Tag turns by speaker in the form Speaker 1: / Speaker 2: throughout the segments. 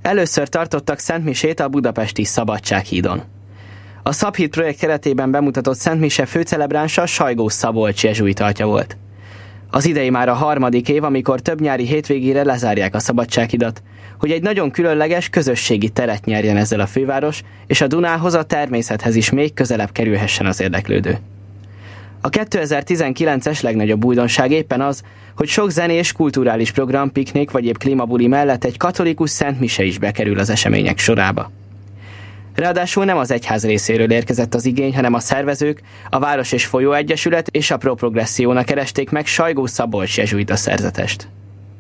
Speaker 1: Először tartottak szentmisét a budapesti Szabadsághídon. A Szabhíd projekt keretében bemutatott szentmise főcelebránsa Sajgó Szabolcs jezsuita atya volt. Az idei már a 3. év, amikor több nyári hétvégére lezárják a Szabadsághidat, hogy egy nagyon különleges közösségi teret nyerjen ezzel a főváros, és a Dunához, a természethez is még közelebb kerülhessen az érdeklődő. A 2019-es legnagyobb újdonság éppen az, hogy sok zenés, kulturális program, piknik vagy épp klímabuli mellett egy katolikus szentmise is bekerül az események sorába. Ráadásul nem az egyház részéről érkezett az igény, hanem a szervezők, a Város és Folyó Egyesület és a Pro Progressiónak keresték meg Sajgó Szabolcs jezsuita szerzetest.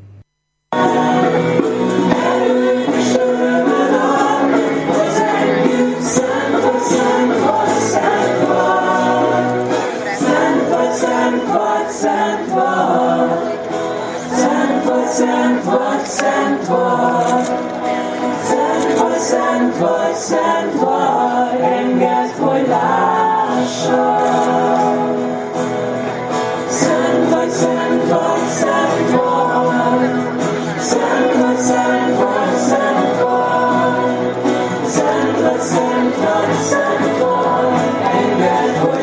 Speaker 2: Szent vagy, engedd, hogy lássam. Szent vagy, szent vagy, szent vagy. Szent vagy, szent vagy, szent vagy. Szent vagy, szent vagy, szent vagy, engedd, hogy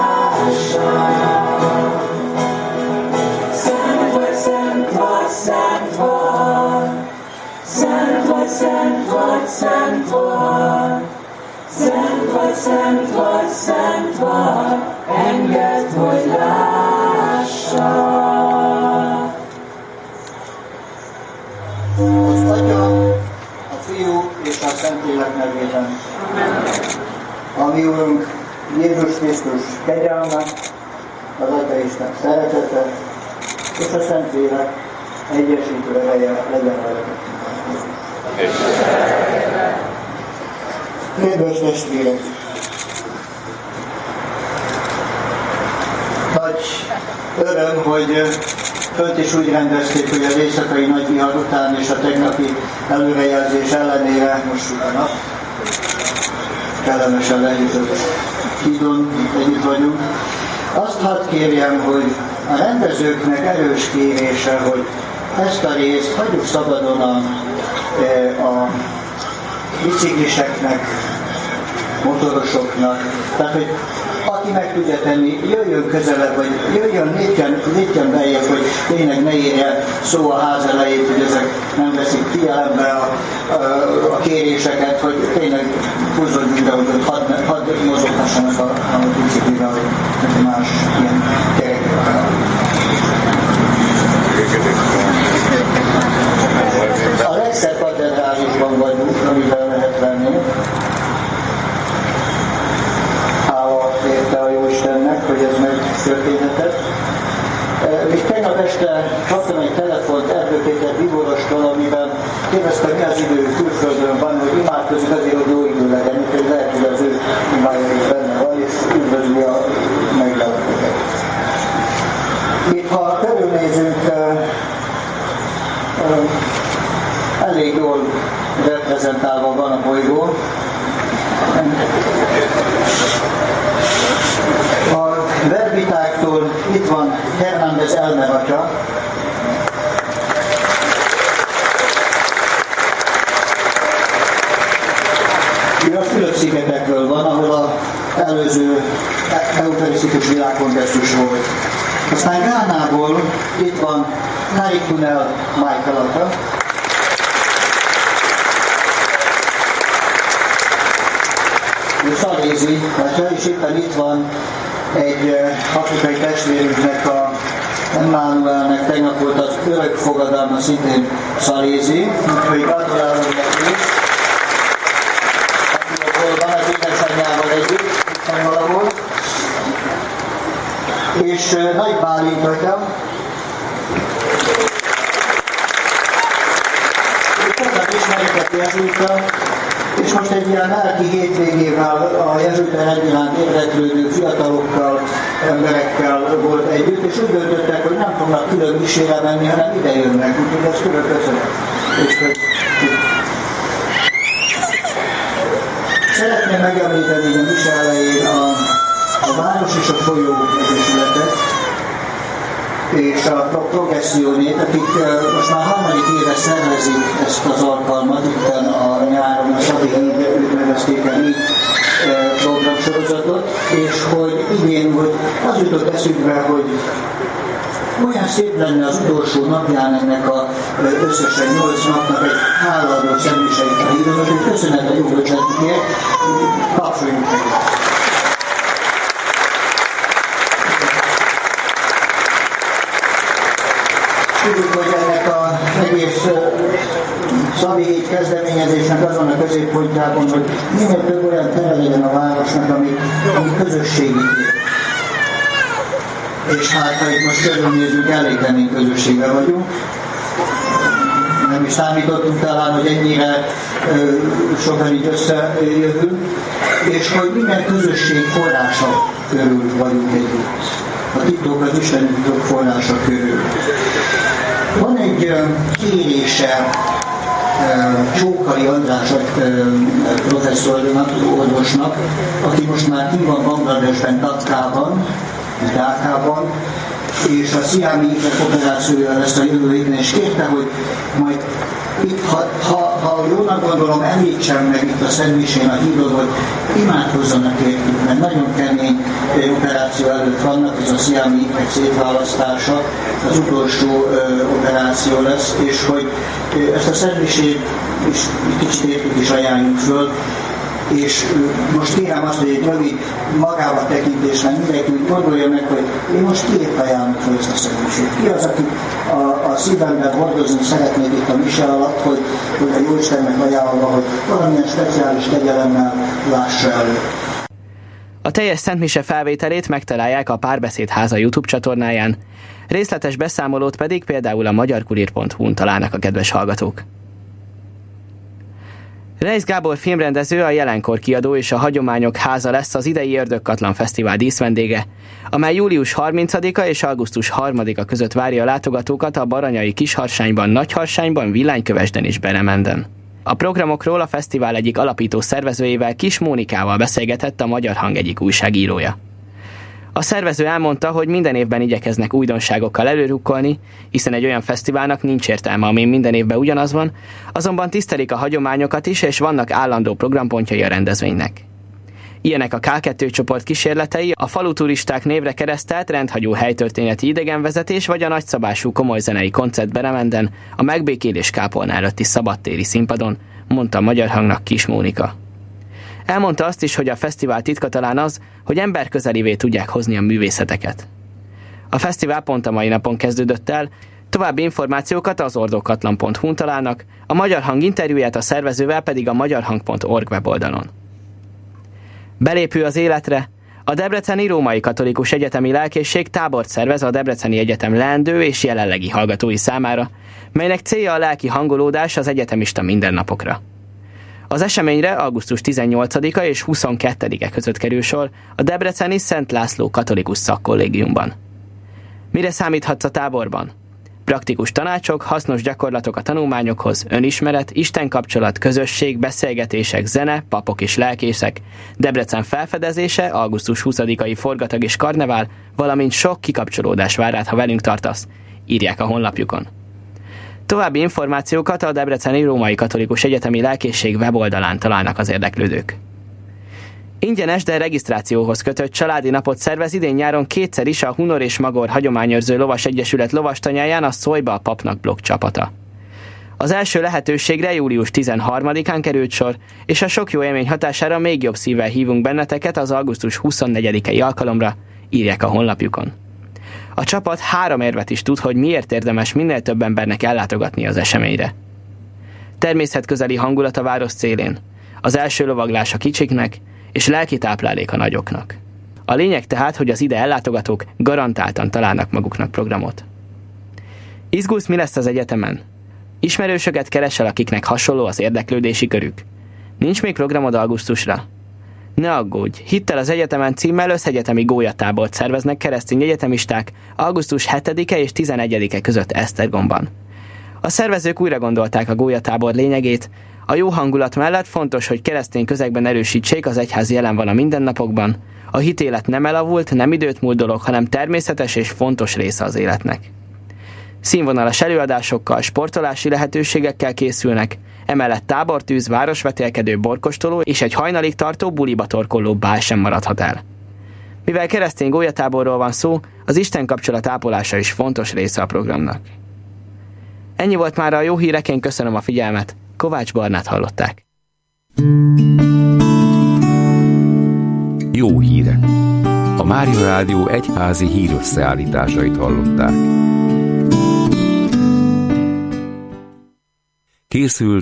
Speaker 2: lássam. Szent vagy, szent vagy, szent vagy. Szent vagy, szent vagy, szent vagy. Szent vagy, szent vagy, szent vagy, engedd, hogy lássam.
Speaker 3: Az Atya, a Fiú és a Szentlélek nevében. A mi Úrunk Jézus Krisztus kegyelme, az Atya Isten szeretete és a Szentlélek egyesítő ereje legyen veletek. Kedves testvérek! Nagy öröm, hogy fönt is úgy rendezték, hogy az éjszakai nagy vihar után és a tegnapi előrejelzés ellenére most a nap kellemesen leütött hídon, együtt vagyunk. Azt hadd kérjem, hogy a rendezőknek erős kérése, hogy ezt a részt hagyjuk szabadon a bicikliseknek, motorosoknak. Tehát, hogy aki meg tudja tenni, jöjjön közelebb, vagy jöjjön, lépjen beljebb, hogy tényleg ne érje szó a ház elejét, hogy ezek nem veszik figyelembe a kéréseket, hogy tényleg húzzódjunk be, hogy hadd mozoghassanak a biciklivel, vagy más ilyen kerekekkel. A legszebb katedrálisban vagyunk, amivel lehet venni. Hála érte a Jóistennek, hogy ez megtörténhetett. Még tegnap este kaptam egy telefont Erdő Péter Bíborostól, amiben kérdeztem, mi az idő külföldön van, hogy imádkozik azért, hogy jó idő legyen, úgyhogy lehet, hogy az ő imája is benne van, és üdvözli a meglehetőket. Itt, ha körülnézünk, elég jól reprezentálva van a bolygó. A verbitáktól itt van Hernández Elmer atya. Ő a Fülöp-szigetekről van, ahol az előző eukarisztikus világkongresszus volt. Aztán Gánából itt van Narikunel Michael atya. Ő szalézi atya, és éppen itt van egy afrikai testvérünknek, a Emmanuelnek tegnap volt az örök fogadalma, szintén szalézi, úgyhogy gratulálom neki. Akinek van az édesanyjával együtt, itt van valahol. És Nagy Bálint atya. Ő tegnap ismerített jezsuita, és most egy ilyen lelki hétvégével a jezsuita rendjelen érdeklődő fiatalokkal, emberekkel volt együtt, és úgy döntöttek, hogy nem fognak külön misére menni, hanem ide jönnek, úgyhogy ezt külön köszönöm. Szeretném megemlíteni a mise elején a Város és a Folyó Egyesületet, és a Progressziónét, akik most már 3. éve szervezik ezt az alkalmat itten nevezték el így programsorozatot, és hogy idén, hogy az jutott eszükbe, hogy olyan szép lenne az utolsó napján ennek összesen 8 napnak egy hálaadó szentmiseit a hídon, hogy köszönet a jó ötletükért, tapsoljunk meg. Tudjuk, hogy ennek az egész Szabi kezdeményezésnek azon a középpontjában, hogy minél több olyan tere legyen a városnak, ami közösségi ér. És hát, ha itt most körülnézzük, elég kemény közösségben vagyunk. Nem is számítottunk talán, hogy ennyire sokan itt összejövünk, és hogy minden közösség forrása körül vagyunk együtt. A titok az Isten titok forrása körül. Van egy kérése Csókari András professzornak, orvosnak, aki most már kim van Bangladesben, Dhakában, és a sziámi operációja lesz a jövő évben, és kérte, hogy majd itt, ha jónak gondolom, említsem meg itt a Szentmisén a hídon, hogy imádkozzanak értük, mert nagyon kemény operáció előtt vannak, ez a sziámi ifek szétválasztása, az utolsó operáció lesz, és hogy ezt a Szentmisét is kicsit értük is ajánljuk föl, és most kérem azt, hogy egy rövid magába tekintésben mindenki úgy gondolja meg, hogy én most kiért ajánlok fel ezt a Szentmisét. Ki az, aki a szívemben hordozni szeretnék itt a mise alatt, hogy a Jóistennek ajánlva, hogy valamilyen speciális kegyelemmel lássa elő.
Speaker 1: A teljes szentmise felvételét megtalálják a Párbeszéd Háza YouTube csatornáján, részletes beszámolót pedig például a magyarkurír.hu-n találnak a kedves hallgatók. Reisz Gábor filmrendező, a Jelenkor kiadó és a Hagyományok Háza lesz az idei Ördögkatlan Fesztivál díszvendége, amely július 30-a és augusztus 3-a között várja a látogatókat a Baranyai Kisharsányban, Nagyharsányban, Villánykövesden és Beremenden. A programokról a fesztivál egyik alapító szervezőjével, Kis Mónikával beszélgetett a Magyar Hang egyik újságírója. A szervező elmondta, hogy minden évben igyekeznek újdonságokkal előrukkolni, hiszen egy olyan fesztiválnak nincs értelme, amin minden évben ugyanaz van, azonban tisztelik a hagyományokat is, és vannak állandó programpontjai a rendezvénynek. Ilyenek a K2 csoport kísérletei, a faluturisták névre keresztelt rendhagyó helytörténeti idegenvezetés vagy a nagyszabású komoly zenei koncert Beremenden, a megbékélés kápolna előtti szabadtéri színpadon, mondta a Magyar Hangnak Kis Mónika. Elmondta azt is, hogy a fesztivál titka talán az, hogy emberközelivé tudják hozni a művészeteket. A fesztivál pont a mai napon kezdődött el, további információkat az ordokatlan.hu-n találnak, a Magyar Hang interjúját a szervezővel pedig a magyarhang.org weboldalon. Belépő az életre, a Debreceni Római Katolikus Egyetemi Lelkészség tábort szervez a Debreceni Egyetem leendő és jelenlegi hallgatói számára, melynek célja a lelki hangolódás az egyetemista mindennapokra. Az eseményre augusztus 18-a és 22-e között kerül sor a debreceni Szent László Katolikus Szakkollégiumban. Mire számíthatsz a táborban? Praktikus tanácsok, hasznos gyakorlatok a tanulmányokhoz, önismeret, istenkapcsolat, közösség, beszélgetések, zene, papok és lelkészek, Debrecen felfedezése, augusztus 20-ai forgatag és karnevál, valamint sok kikapcsolódás vár rád, ha velünk tartasz, írják a honlapjukon. További információkat a Debreceni Római Katolikus Egyetemi Lelkészség weboldalán találnak az érdeklődők. Ingyenes, de regisztrációhoz kötött családi napot szervez idén-nyáron kétszer is a Hunor és Magor Hagyományőrző Lovas Egyesület lovastanyáján a Szólyba a Papnak blog csapata. Az első lehetőségre július 13-án került sor, és a sok jó élmény hatására még jobb szívvel hívunk benneteket az augusztus 24-i alkalomra, írják a honlapjukon. A csapat 3 érvet is tud, hogy miért érdemes minél több embernek ellátogatni az eseményre. Természetközeli hangulat a város szélén, az első lovaglás a kicsiknek, és lelki táplálék a nagyoknak. A lényeg tehát, hogy az ide ellátogatók garantáltan találnak maguknak programot. Izgulsz, mi lesz az egyetemen? Ismerősöket keresel, akiknek hasonló az érdeklődési körük. Nincs még programod augusztusra? Ne aggódj, Hittel az egyetemen címmel összegyetemi gólyatábort szerveznek keresztény egyetemisták augusztus 7-e és 11-e között Esztergomban. A szervezők újra gondolták a gólyatábor lényegét. A jó hangulat mellett fontos, hogy keresztény közegben erősítsék, az egyház jelen van a mindennapokban. A hitélet nem elavult, nem időt múlt dolog, hanem természetes és fontos része az életnek. Színvonalas előadásokkal, sportolási lehetőségekkel készülnek, Emellett tábortűz, városvetélkedő, borkostoló és egy hajnalig tartó buliba torkolló bál sem maradhat el. Mivel keresztény gólyatáborról van szó, az Isten kapcsolat ápolása is fontos része a programnak. Ennyi volt már a jó hírek, én köszönöm a figyelmet. Kovács Barnát hallották.
Speaker 4: Jó hírek. A Mária Rádió egyházi hírösszeállításait hallották. Készült